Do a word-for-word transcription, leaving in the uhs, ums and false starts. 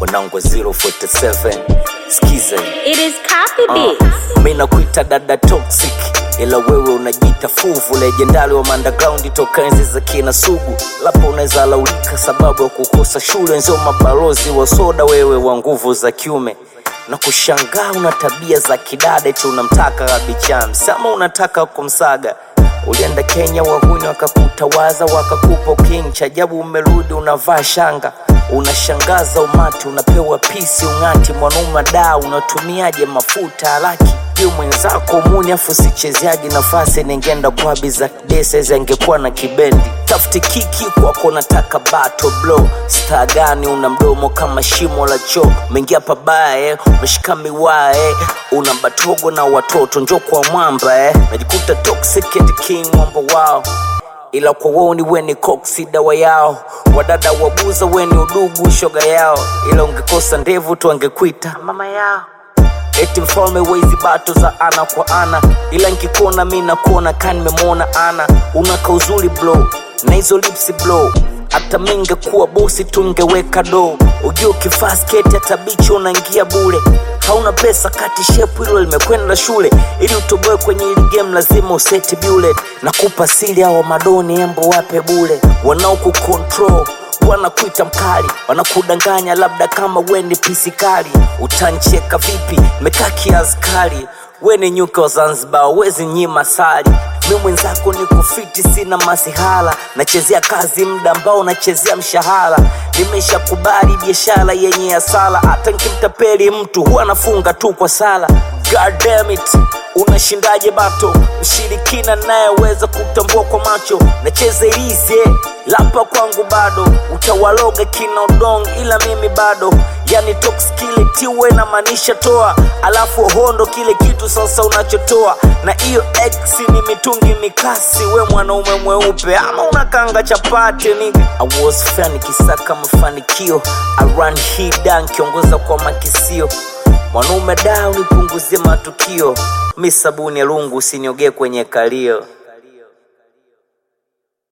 Mwanangu zero forty seven skiza. It is copy beats. Uh, Mina kuita dada toxic, ila wewe unajita fuvu. Legendary wa underground toka enzi za kina Sugu. Lapo unaweza laulika sababu ya kukosa shule. Nzio mabalozi wa soda, wewe wa nguvu za kiume. Na kushangaa una tabia za kidada, eti unamtaka Rabichan sama unataka kumsaga. Ulienda Kenya wahuni wakakutawaza, wakakupa king. Chajabu umerudi unavaa shanga, unashangaza umati, unapewa pisi ungati. Mwanaume da unatumiaje mafuta alaki hiyo mwenzako muni, afu sicheziaji nafasi ningenda kwa biza desa zingekuwa na kibendi. Tafuti kiki kwako nataka battle blow. Star gani una mdomo kama shimo la choo. Mengia pabaya eh, umeshika miwaa eh. Una batogo na watoto njoo kwa mwamba eh. Najikuta toxic and king mwamba wao, ila kwa wao ni weni koksi dawa yao. Wadada wabuza weni udugu shoga yao, ila ungekosa ndevu tu angekuita mama yao. Eti mfalme wezi bato za ana kwa ana, ila nkikona mina kuona kani memona ana. Unaka uzuri blow, na hizo lipsi blow. Ata minge kuwa bosi tungeweka do. Ujio kifaa sketi hata bichi unaingia bure. Hauna pesa kati shepu hilo limekwenda shule. Ili utoboe kwenye hili game lazima useti bullet. Na kupa sili hawa madoni embo wape bule. Wanao kukontrol wanakuita mkali, wanakudanganya labda kama weni pisikali. Utancheka vipi mekaa kiazikali, weni nyuka wa Zanzibar wezi nyima sali. Mimi mwenzako ni kufiti sina masihala, nachezea kazi mda ambao nachezea mshahara. Nimesha kubali biashara yenye asala, hata nikimtapeli mtu huwa nafunga tu kwa sala. God damn it, unashindaje bato mshirikina naye weza kutambua kwa macho. Nacheze ilize lapa kwangu bado, utawaloga kina udong ila mimi bado. Yani tox kile tiwe na manisha toa, alafu hondo kile kitu sasa unachotoa. Na iyo X ni mitungi mikasi, we mwanaume mweupe ama unakanga chapati nigga. I was fan kisaka mafanikio, I run he down kiongoza kwa makisio. Mwanaume da unipunguzie matukio, mi sabuni ya lungu usinioge kwenye kalio.